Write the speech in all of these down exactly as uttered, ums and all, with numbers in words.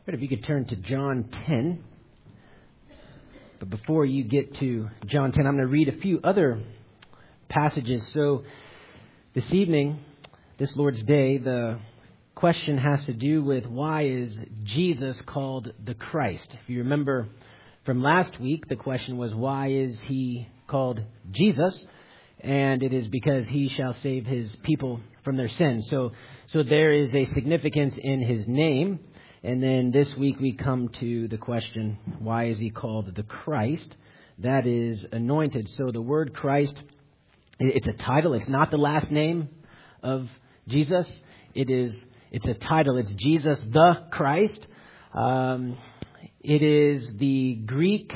Great, if you could turn to John ten. But before you get to John ten, I'm going to read a few other passages. So this evening, this Lord's Day, the question has to do with why is Jesus called the Christ? If you remember from last week, the question was, why is he called Jesus? And it is because he shall save his people from their sins. So, so there is a significance in his name. And then this week we come to the question, why is he called the Christ? That is anointed. So the word Christ, it's a title. It's not the last name of Jesus. It is, it's a title. It's Jesus the Christ. Um, it is the Greek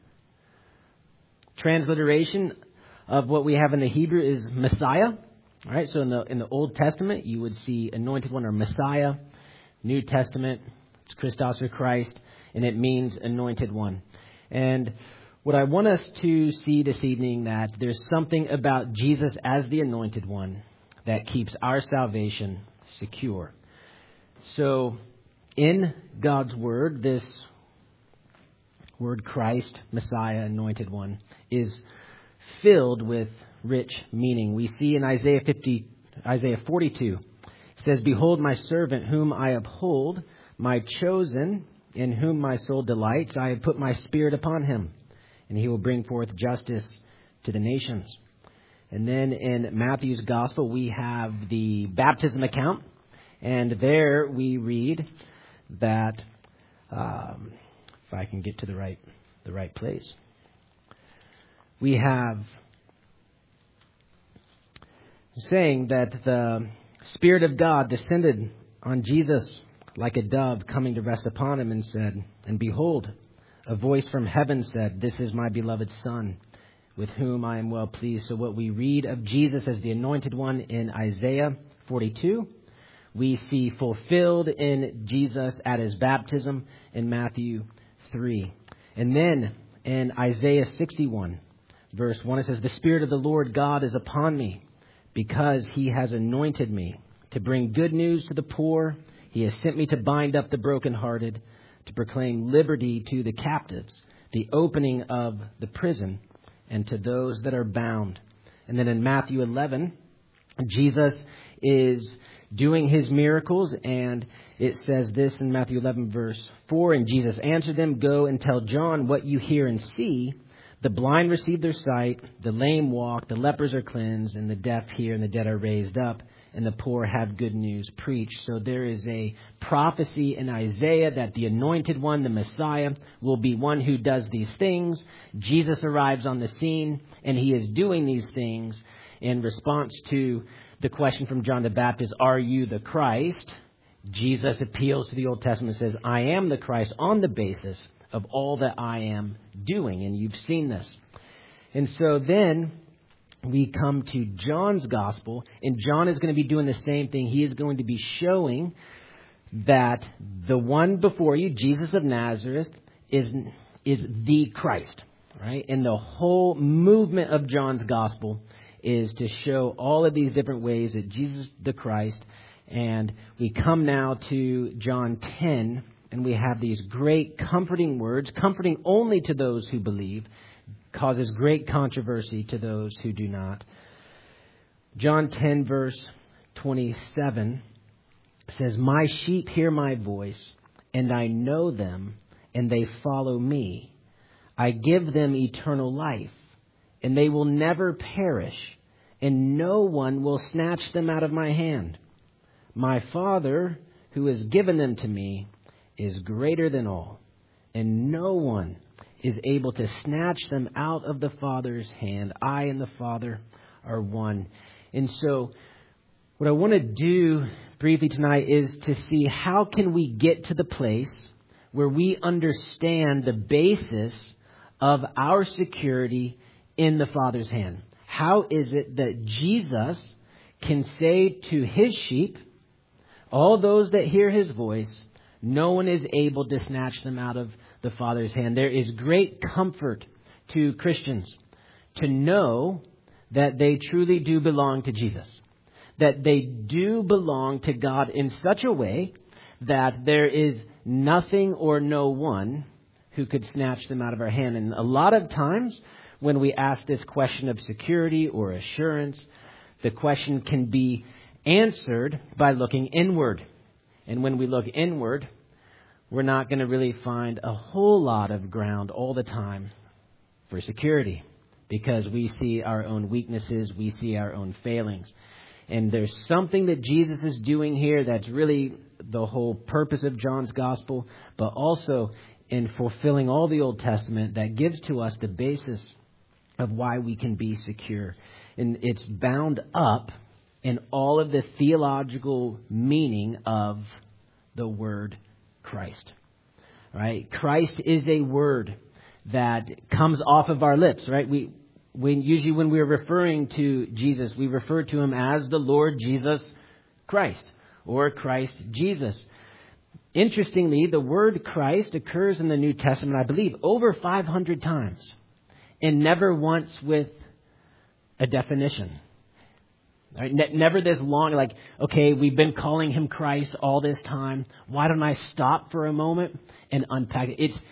transliteration of what we have in the Hebrew is Messiah. All right. So in the in the Old Testament, you would see anointed one or Messiah. New Testament, it's Christos or Christ, and it means anointed one. And what I want us to see this evening, that there's something about Jesus as the anointed one that keeps our salvation secure. So in God's Word, this word Christ, Messiah, anointed one, is filled with rich meaning. We see in Isaiah fifty, Isaiah forty-two, it says, "Behold my servant whom I uphold, my chosen, in whom my soul delights. I have put my spirit upon him, and he will bring forth justice to the nations." And then in Matthew's gospel, we have the baptism account. And there we read that, um, if I can get to the right, the right place, we have saying that the Spirit of God descended on Jesus like a dove, coming to rest upon him, and said, "And behold, a voice from heaven said, 'This is my beloved Son, with whom I am well pleased.'" So what we read of Jesus as the anointed one in Isaiah forty-two, we see fulfilled in Jesus at his baptism in Matthew three. And then in Isaiah sixty-one, verse one, it says, "The Spirit of the Lord God is upon me, because he has anointed me to bring good news to the poor. He has sent me to bind up the brokenhearted, to proclaim liberty to the captives, the opening of the prison, and to those that are bound." And then in Matthew eleven, Jesus is doing his miracles, and it says this in Matthew eleven, verse four, "And Jesus answered them, 'Go and tell John what you hear and see. The blind receive their sight, the lame walk, the lepers are cleansed, and the deaf hear, and the dead are raised up, and the poor have good news preached.'" So there is a prophecy in Isaiah that the anointed one, the Messiah, will be one who does these things. Jesus arrives on the scene, and he is doing these things in response to the question from John the Baptist, "Are you the Christ?" Jesus appeals to the Old Testament and says, "I am the Christ," on the basis of all that I am doing. And you've seen this. And so then we come to John's gospel, and John is going to be doing the same thing. He is going to be showing that the one before you, Jesus of Nazareth, is, is the Christ, right? And the whole movement of John's gospel is to show all of these different ways that Jesus the Christ. And we come now to John ten, and we have these great comforting words, comforting only to those who believe, causes great controversy to those who do not. John ten, verse twenty-seven says, "My sheep hear my voice, and I know them, and they follow me. I give them eternal life, and they will never perish, and no one will snatch them out of my hand. My Father, who has given them to me, is greater than all, and no one is able to snatch them out of the Father's hand. I and the Father are one." And so what I want to do briefly tonight is to see how can we get to the place where we understand the basis of our security in the Father's hand. How is it that Jesus can say to his sheep, all those that hear his voice, no one is able to snatch them out of the Father's hand? There is great comfort to Christians to know that they truly do belong to Jesus, that they do belong to God in such a way that there is nothing or no one who could snatch them out of our hand. And a lot of times when we ask this question of security or assurance, the question can be answered by looking inward. And when we look inward, we're not going to really find a whole lot of ground all the time for security, because we see our own weaknesses, we see our own failings. And there's something that Jesus is doing here that's really the whole purpose of John's gospel, but also in fulfilling all the Old Testament that gives to us the basis of why we can be secure. And it's bound up in all of the theological meaning of the word Christ. Right? Christ is a word that comes off of our lips, right? We when usually when we're referring to Jesus, we refer to him as the Lord Jesus Christ or Christ Jesus. Interestingly, the word Christ occurs in the New Testament, I believe, over five hundred times, and never once with a definition. Right? Ne- never this long, like, okay, we've been calling him Christ all this time. Why don't I stop for a moment and unpack it? It's,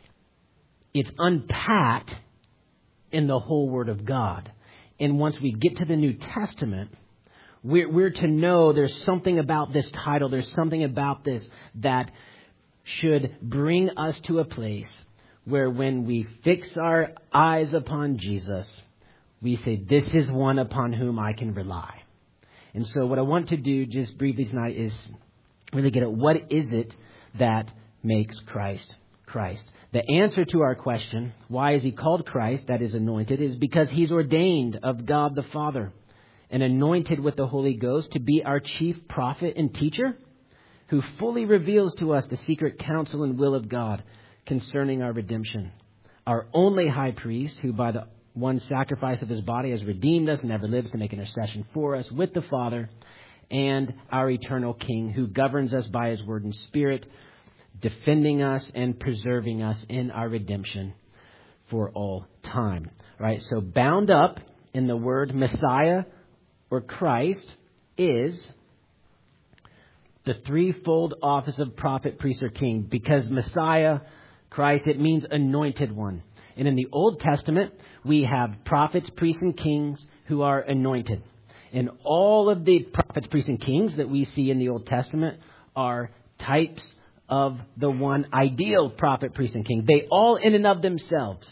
it's unpacked in the whole Word of God. And once we get to the New Testament, we're, we're to know there's something about this title, there's something about this that should bring us to a place where when we fix our eyes upon Jesus, we say, this is one upon whom I can rely. And so what I want to do just briefly tonight is really get at what is it that makes Christ Christ. The answer to our question, why is he called Christ, that is anointed, is because he's ordained of God the Father and anointed with the Holy Ghost to be our chief prophet and teacher, who fully reveals to us the secret counsel and will of God concerning our redemption. Our only high priest, who by the one sacrifice of his body has redeemed us and ever lives to make intercession for us with the Father, and our eternal King, who governs us by his word and spirit, defending us and preserving us in our redemption for all time. Right? So bound up in the word Messiah or Christ is the threefold office of prophet, priest, or king. Because Messiah, Christ, it means anointed one. And in the Old Testament, we have prophets, priests, and kings who are anointed. And all of the prophets, priests, and kings that we see in the Old Testament are types of the one ideal prophet, priest, and king. They all in and of themselves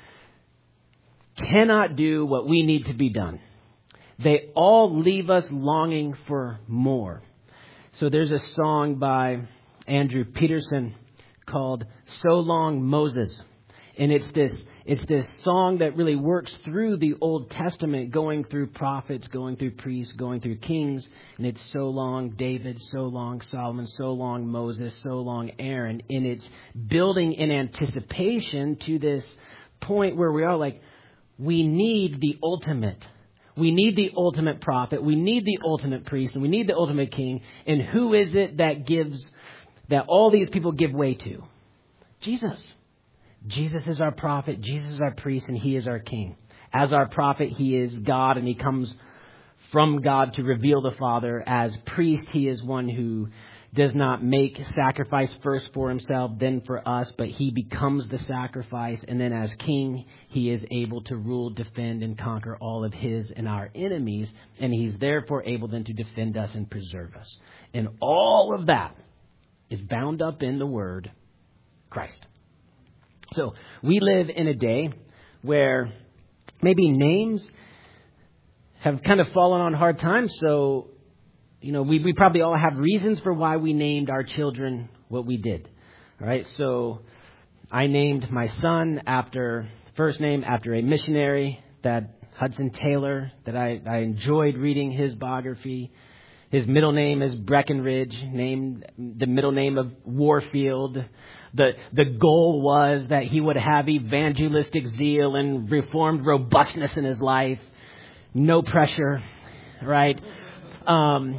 cannot do what we need to be done. They all leave us longing for more. So there's a song by Andrew Peterson called So Long Moses. And it's this it's this song that really works through the Old Testament, going through prophets, going through priests, going through kings. And it's so long David, so long Solomon, so long Moses, so long Aaron. And it's building in anticipation to this point where we are like, we need the ultimate. We need the ultimate prophet. We need the ultimate priest. And we need the ultimate king. And who is it that gives, that all these people give way to? Jesus. Jesus is our prophet, Jesus is our priest, and he is our king. As our prophet, he is God, and he comes from God to reveal the Father. As priest, he is one who does not make sacrifice first for himself, then for us, but he becomes the sacrifice. And then as king, he is able to rule, defend, and conquer all of his and our enemies. And he's therefore able then to defend us and preserve us. And all of that is bound up in the word Christ. So we live in a day where maybe names have kind of fallen on hard times. So, you know, we, we probably all have reasons for why we named our children what we did. All right. So I named my son after, first name after a missionary, that Hudson Taylor, that I, I enjoyed reading his biography. His middle name is Breckenridge, named the middle name of Warfield. The the goal was that he would have evangelistic zeal and reformed robustness in his life. No pressure, right? Um,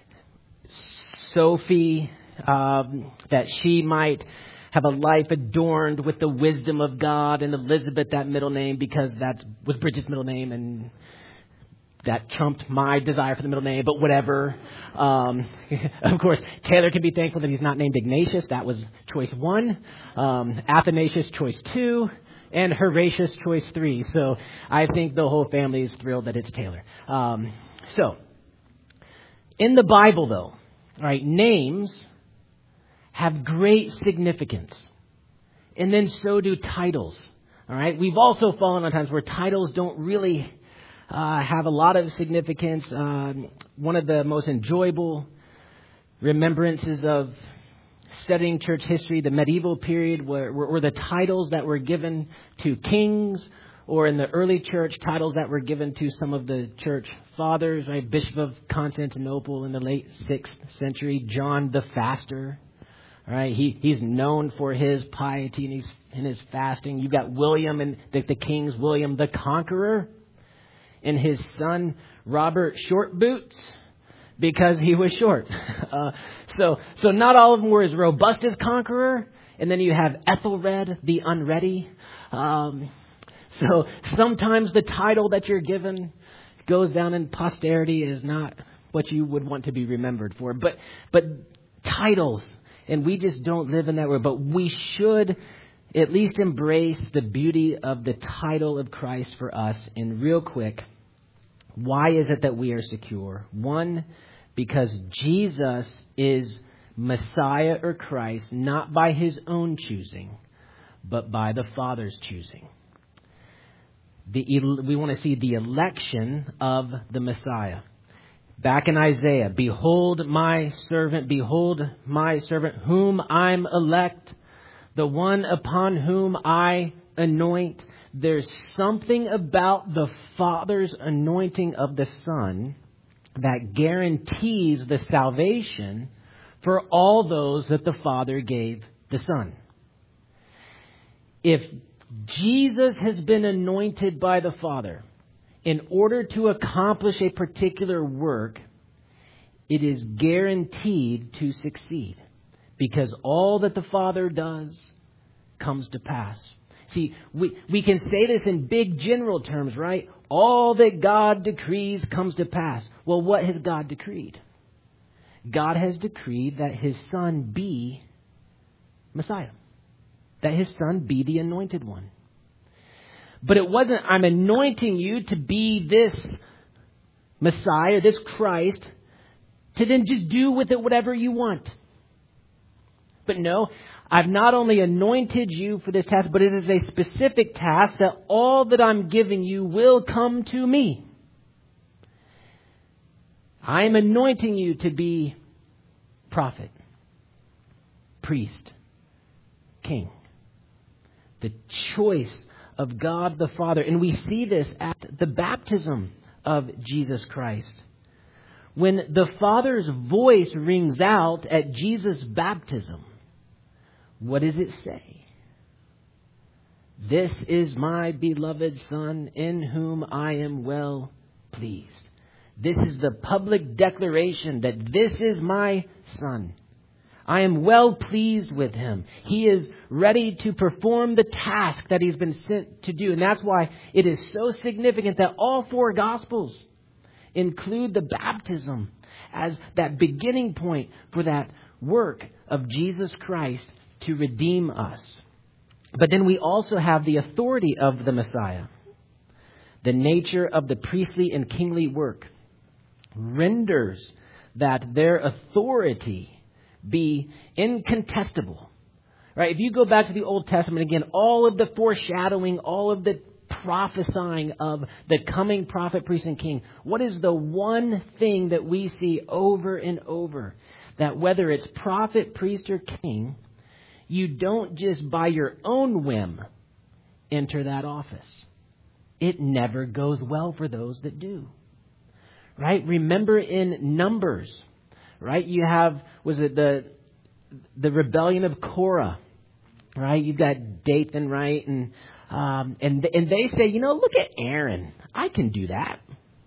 Sophie, um, that she might have a life adorned with the wisdom of God. And Elizabeth, that middle name, because that was Bridget's middle name. And that trumped my desire for the middle name, but whatever. Um, of course, Taylor can be thankful that he's not named Ignatius. That was choice one. Um, Athanasius, choice two. And Horatius, choice three. So I think the whole family is thrilled that it's Taylor. Um, so, in the Bible, though, all right, names have great significance. And then so do titles. All right, we've also fallen on times where titles don't really uh, have a lot of significance. Um, one of the most enjoyable remembrances of studying church history, the medieval period, were, were, were the titles that were given to kings, or in the early church, titles that were given to some of the church fathers, right? Bishop of Constantinople in the late sixth century, John the Faster. All right, he he's known for his piety and, he's, and his fasting. You've got William and the, the kings, William the Conqueror, and his son Robert Shortboots, because he was short. Uh, so so not all of them were as robust as Conqueror. And then you have Ethelred the Unready. Um, so sometimes the title that you're given goes down in posterity as not what you would want to be remembered for. But but titles, and we just don't live in that world. But we should at least embrace the beauty of the title of Christ for us. And real quick, why is it that we are secure? One, because Jesus is Messiah or Christ, not by his own choosing, but by the Father's choosing. The, we want to see the election of the Messiah. Back in Isaiah, behold my servant, behold my servant, whom I'm elect, the one upon whom I anoint. There's something about the Father's anointing of the Son that guarantees the salvation for all those that the Father gave the Son. If Jesus has been anointed by the Father in order to accomplish a particular work, it is guaranteed to succeed, because all that the Father does comes to pass. See, we, we can say this in big general terms, right? All that God decrees comes to pass. Well, what has God decreed? God has decreed that his Son be Messiah, that his Son be the anointed one. But it wasn't, I'm anointing you to be this Messiah, this Christ, to then just do with it whatever you want. But no, I've not only anointed you for this task, but it is a specific task that all that I'm giving you will come to me. I am anointing you to be prophet, priest, king. The choice of God the Father. And we see this at the baptism of Jesus Christ. When the Father's voice rings out at Jesus' baptism, what does it say? This is my beloved Son, in whom I am well pleased. This is the public declaration that this is my Son. I am well pleased with him. He is ready to perform the task that he's been sent to do. And that's why it is so significant that all four Gospels include the baptism as that beginning point for that work of Jesus Christ to redeem us. But then we also have the authority of the Messiah. The nature of the priestly and kingly work renders that their authority be incontestable. Right? If you go back to the Old Testament again, all of the foreshadowing, all of the prophesying of the coming prophet, priest, and king, what is the one thing that we see over and over? That whether it's prophet, priest, or king, you don't just by your own whim enter that office. It never goes well for those that do. Right? Remember in Numbers, right? You have, was it the the rebellion of Korah, right? You've got Dathan, right? And um, and and they say, you know, look at Aaron. I can do that.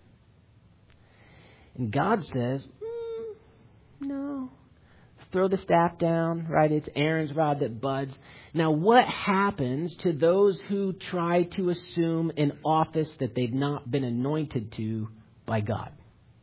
And God says, mm, no. Throw the staff down, right? It's Aaron's rod that buds. Now, what happens to those who try to assume an office that they've not been anointed to by by God,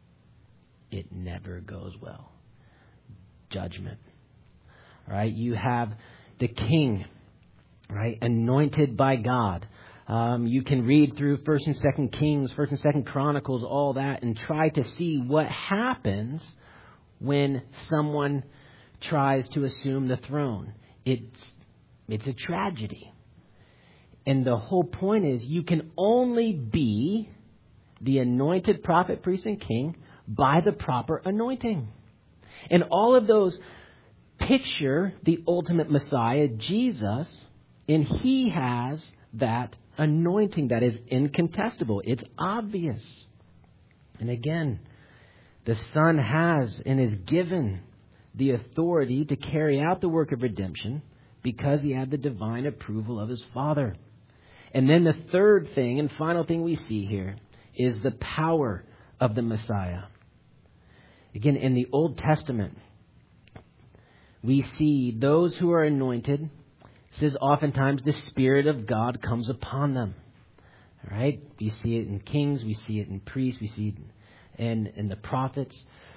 it never goes well. Judgment. All right? You have the king, right? Anointed by God. Um, you can read through First and Second Kings, First and Second Chronicles, all that, and try to see what happens when someone tries to assume the throne. It's it's a tragedy. And the whole point is you can only be the anointed prophet, priest, and king by the proper anointing. And all of those picture the ultimate Messiah, Jesus, and he has that anointing that is incontestable. It's obvious. And again, the Son has and is given the authority to carry out the work of redemption because he had the divine approval of his Father. And then the third thing and final thing we see here is the power of the Messiah. Again, in the Old Testament, we see those who are anointed. It says oftentimes the Spirit of God comes upon them. All right? We see it in kings. We see it in priests. We see it in, in the prophets.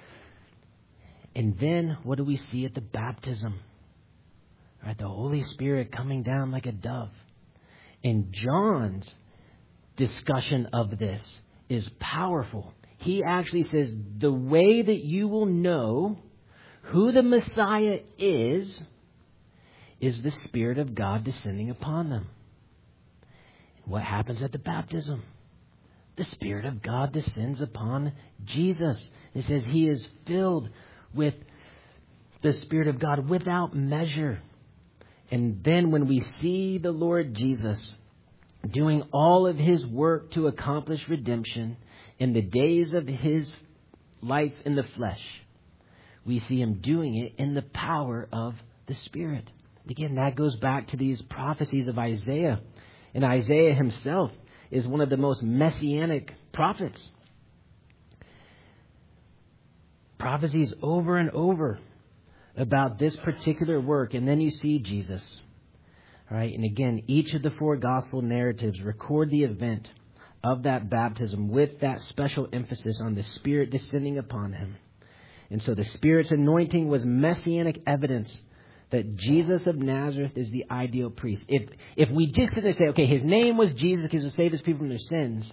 And then what do we see at the baptism? All right, the Holy Spirit coming down like a dove. And John's discussion of this is powerful. He actually says the way that you will know who the Messiah is, is the Spirit of God descending upon them. What happens at the baptism? The Spirit of God descends upon Jesus. It says he is filled with the Spirit of God without measure. And then when we see the Lord Jesus doing all of his work to accomplish redemption in the days of his life in the flesh, we see him doing it in the power of the Spirit. Again, that goes back to these prophecies of Isaiah. And Isaiah himself is one of the most messianic prophets. Prophecies over and over about this particular work. And then you see Jesus. All right. And again, each of the four gospel narratives record the event of that baptism with that special emphasis on the Spirit descending upon him. And so the Spirit's anointing was messianic evidence that Jesus of Nazareth is the ideal priest. If if we just sit there and say, okay, his name was Jesus because to save his people from their sins,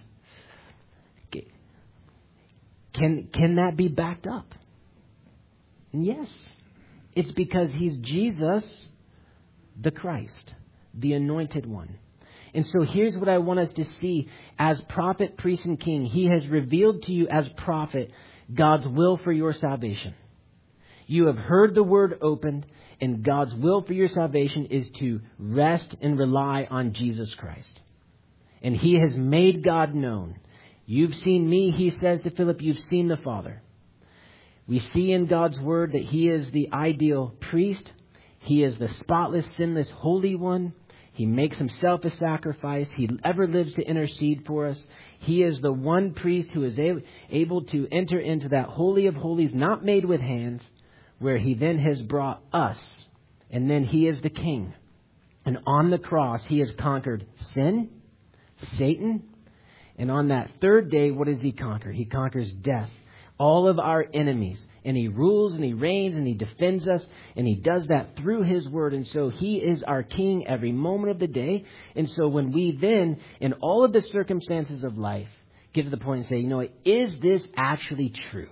can can that be backed up? And yes. It's because he's Jesus, the Christ, the anointed one. And so here's what I want us to see. As prophet, priest, and king, he has revealed to you as prophet God's will for your salvation. You have heard the word opened, and God's will for your salvation is to rest and rely on Jesus Christ. And he has made God known. You've seen me, he says to Philip, you've seen the Father. We see in God's word that he is the ideal priest. He is the spotless, sinless, holy one. He makes himself a sacrifice. He ever lives to intercede for us. He is the one priest who is able to enter into that holy of holies, not made with hands, where he then has brought us. And then he is the king. And on the cross, he has conquered sin, Satan. And on that third day, what does he conquer? He conquers death. All of our enemies. And he rules and he reigns and he defends us. And he does that through his word. And so he is our king every moment of the day. And so when we then, in all of the circumstances of life, get to the point and say, you know, is this actually true?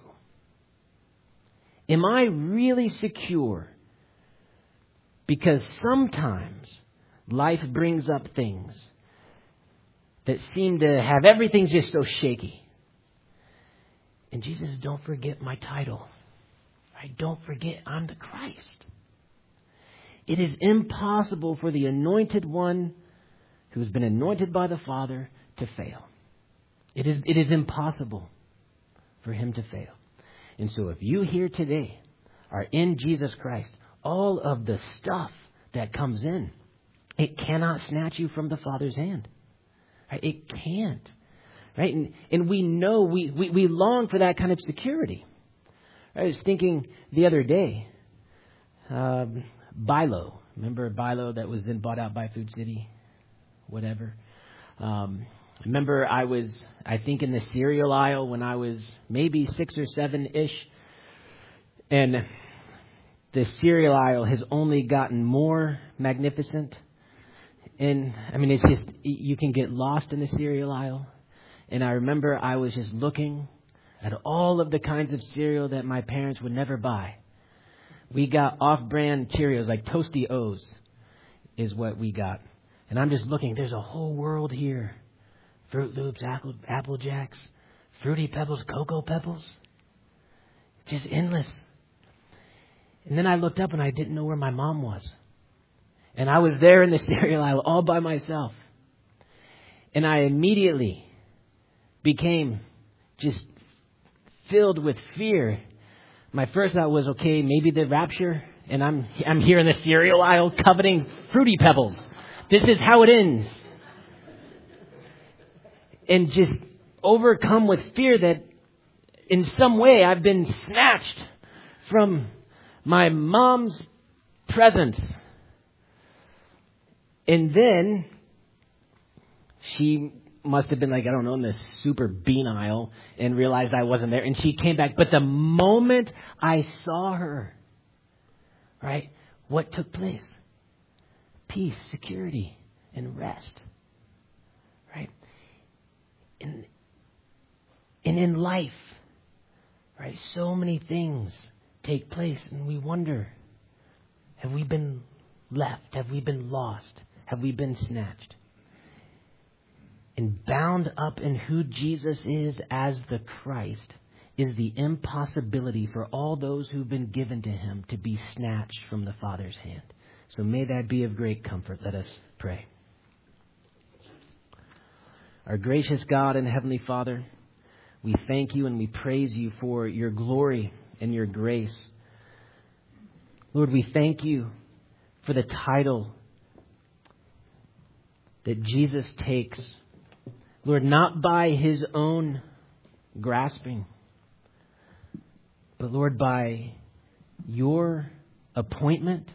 Am I really secure? Because sometimes life brings up things that seem to have everything just so shaky. And Jesus says, don't forget my title. Right? Don't forget I'm the Christ. It is impossible for the anointed one who has been anointed by the Father to fail. It is, it is impossible for him to fail. And so if you here today are in Jesus Christ, all of the stuff that comes in, it cannot snatch you from the Father's hand. Right? It can't. Right? And, and we know, we, we, we long for that kind of security. I was thinking the other day, um, Bilo. Remember Bilo that was then bought out by Food City? Whatever. Um, remember I was, I think, in the cereal aisle when I was maybe six or seven-ish. And the cereal aisle has only gotten more magnificent. And, I mean, it's just, you can get lost in the cereal aisle. And I remember I was just looking at all of the kinds of cereal that my parents would never buy. We got off-brand Cheerios, like Toasty O's is what we got. And I'm just looking, there's a whole world here. Fruit Loops, Apple, Apple Jacks, Fruity Pebbles, Cocoa Pebbles. Just endless. And then I looked up and I didn't know where my mom was. And I was there in the cereal aisle all by myself. And I immediately became just filled with fear. My first thought was, okay, maybe the rapture, and I'm I'm here in the cereal aisle coveting Fruity Pebbles. This is how it ends. And just overcome with fear that in some way I've been snatched from my mom's presence. And then she must have been like, I don't know, in this super bean aisle and realized I wasn't there. And she came back. But the moment I saw her, right, what took place? Peace, security, and rest. Right? And, and in life, right, so many things take place and we wonder, have we been left? Have we been lost? Have we been snatched? And bound up in who Jesus is as the Christ is the impossibility for all those who've been given to him to be snatched from the Father's hand. So may that be of great comfort. Let us pray. Our gracious God and Heavenly Father, we thank you and we praise you for your glory and your grace. Lord, we thank you for the title that Jesus takes. Lord, not by his own grasping, but Lord, by your appointment.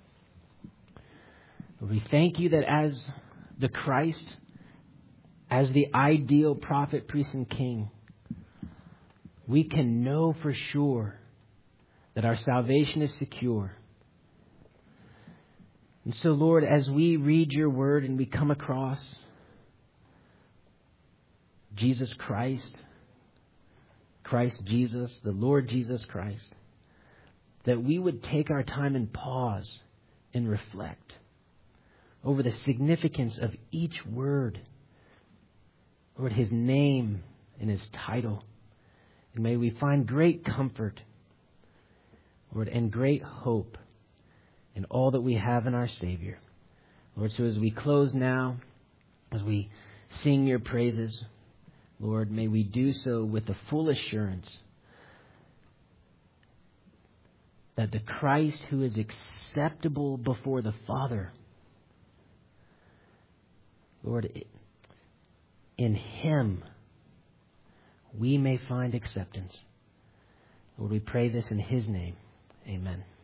Lord, we thank you that as the Christ, as the ideal prophet, priest, and king, we can know for sure that our salvation is secure. And so, Lord, as we read your word and we come across Jesus Christ, Christ Jesus, the Lord Jesus Christ, that we would take our time and pause and reflect over the significance of each word, Lord, his name and his title. And may we find great comfort, Lord, and great hope in all that we have in our Savior. Lord, so as we close now, as we sing your praises, Lord, may we do so with the full assurance that the Christ who is acceptable before the Father, Lord, in him we may find acceptance. Lord, we pray this in his name. Amen.